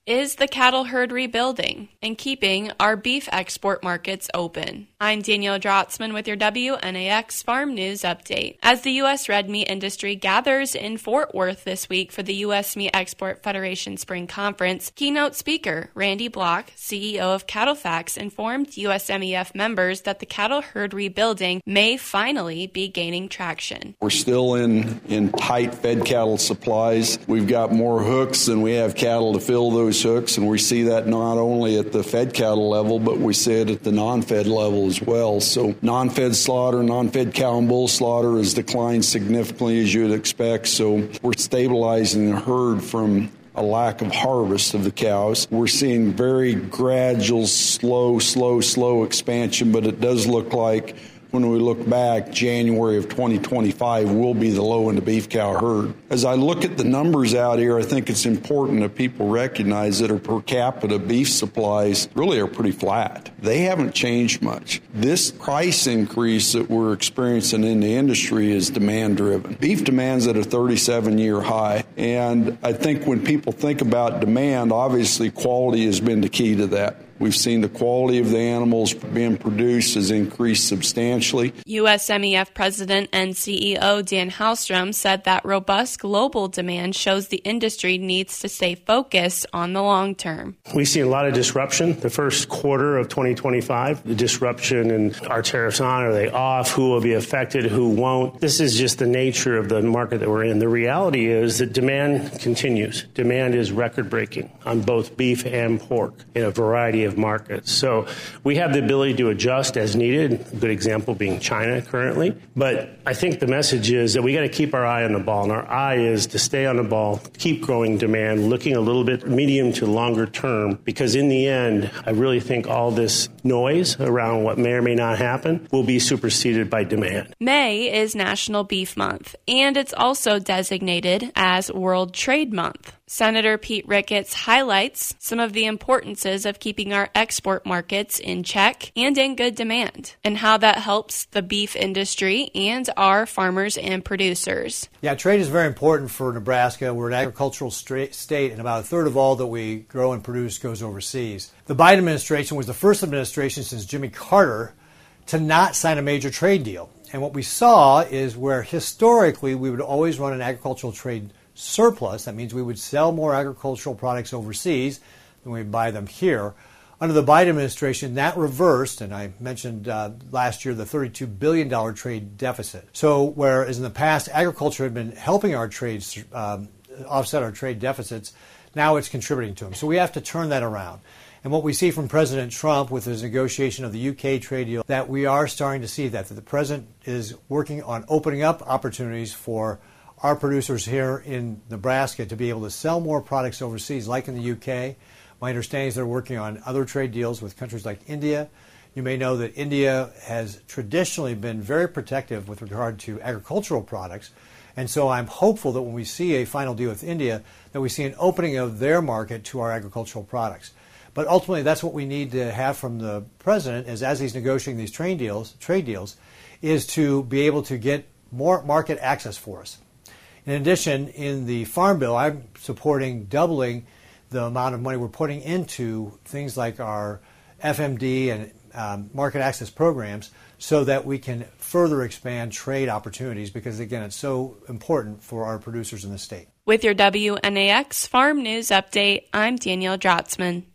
Is the cattle herd rebuilding and keeping our beef export markets open? I'm Danielle Drotzman with your WNAX Farm News Update. As the U.S. red meat industry gathers in Fort Worth this week for the U.S. Meat Export Federation Spring Conference, keynote speaker Randy Block, CEO of CattleFax, informed USMEF members that the cattle herd rebuilding may finally be gaining traction. We're still in tight fed cattle supplies. We've got more hooks than we have cattle to fill those hooks, and we see that not only at the fed cattle level, but we see it at the non-fed level as well. So non-fed slaughter, non-fed cow and bull slaughter has declined significantly, as you would expect. So we're stabilizing the herd from a lack of harvest of the cows. We're seeing very gradual, slow expansion, but it does look like when we look back, January of 2025 will be the low in the beef cow herd. As I look at the numbers out here, I think it's important that people recognize that our per capita beef supplies really are pretty flat. They haven't changed much. This price increase that we're experiencing in the industry is demand-driven. Beef demand's at a 37-year high, and I think when people think about demand, obviously quality has been the key to that. We've seen the quality of the animals being produced has increased substantially. USMEF President and CEO Dan Halstrom said that robust global demand shows the industry needs to stay focused on the long term. We see a lot of disruption. The first quarter of 2025, the disruption and are tariffs on, are they off, who will be affected, who won't. This is just the nature of the market that we're in. The reality is that demand continues. Demand is record-breaking on both beef and pork in a variety of markets. So we have the ability to adjust as needed, a good example being China currently. But I think the message is that we got to keep our eye on the ball, and our eye is to stay on the ball, keep growing demand, looking a little bit medium to longer term, because in the end, I really think all this noise around what may or may not happen will be superseded by demand. May is National Beef Month, and it's also designated as World Trade Month. Senator Pete Ricketts highlights some of the importances of keeping our export markets in check and in good demand, and how that helps the beef industry and our farmers and producers. Yeah, trade is very important for Nebraska. We're an agricultural state, and about a third of all that we grow and produce goes overseas. The Biden administration was the first administration since Jimmy Carter to not sign a major trade deal. And what we saw is where historically we would always run an agricultural trade surplus. That means we would sell more agricultural products overseas than we buy them here. Under the Biden administration, that reversed, and I mentioned last year the $32 billion trade deficit. So whereas in the past agriculture had been helping our trades offset our trade deficits, now it's contributing to them. So we have to turn that around. And what we see from President Trump with his negotiation of the UK trade deal, that we are starting to see that the president is working on opening up opportunities for our producers here in Nebraska to be able to sell more products overseas, like in the UK. My understanding is they're working on other trade deals with countries like India. You may know that India has traditionally been very protective with regard to agricultural products. And so I'm hopeful that when we see a final deal with India, that we see an opening of their market to our agricultural products. But ultimately, that's what we need to have from the president, is as he's negotiating these trade deals, is to be able to get more market access for us. In addition, in the Farm Bill, I'm supporting doubling the amount of money we're putting into things like our FMD and market access programs so that we can further expand trade opportunities because, again, it's so important for our producers in the state. With your WNAX Farm News Update, I'm Danielle Drotzman.